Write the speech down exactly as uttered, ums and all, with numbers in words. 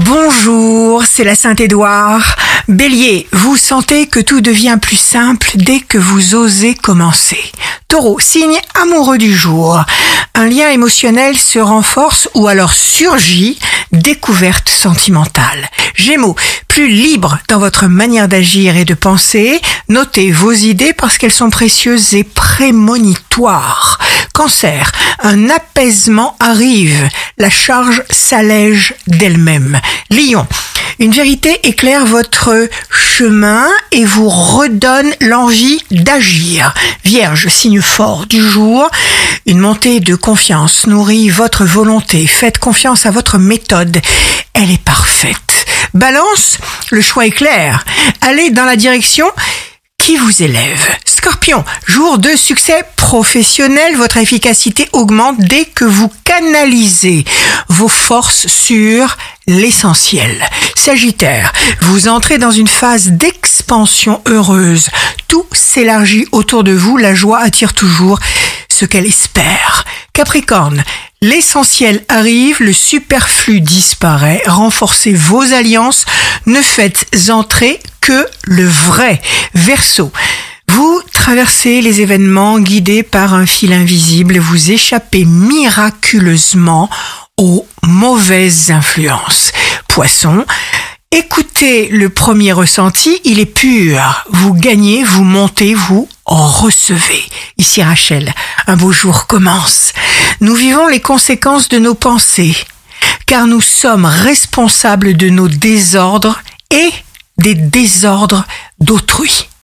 Bonjour, c'est la Saint-Édouard. Bélier, vous sentez que tout devient plus simple dès que vous osez commencer. Taureau, signe amoureux du jour. Un lien émotionnel se renforce ou alors surgit, découverte sentimentale. Gémeaux, plus libre dans votre manière d'agir et de penser, notez vos idées parce qu'elles sont précieuses et prémonitoires. Cancer, un apaisement arrive, la charge s'allège d'elle-même. Lion, une vérité éclaire votre chemin et vous redonne l'envie d'agir. Vierge, signe fort du jour, une montée de confiance nourrit votre volonté. Faites confiance à votre méthode, elle est parfaite. Balance, le choix est clair. Allez dans la direction qui vous élève. Scorpion, jour de succès professionnel, votre efficacité augmente dès que vous canalisez vos forces sur l'essentiel. Sagittaire, vous entrez dans une phase d'expansion heureuse. Tout s'élargit autour de vous, la joie attire toujours ce qu'elle espère. Capricorne, l'essentiel arrive, le superflu disparaît, renforcez vos alliances, ne faites entrer que le vrai. Verseau, vous traversez les événements guidés par un fil invisible, vous échappez miraculeusement aux mauvaises influences. Poisson, écoutez le premier ressenti, il est pur. Vous gagnez, vous montez, vous recevez. Ici Rachel, un beau jour commence. Nous vivons les conséquences de nos pensées, car nous sommes responsables de nos désordres et des désordres d'autrui.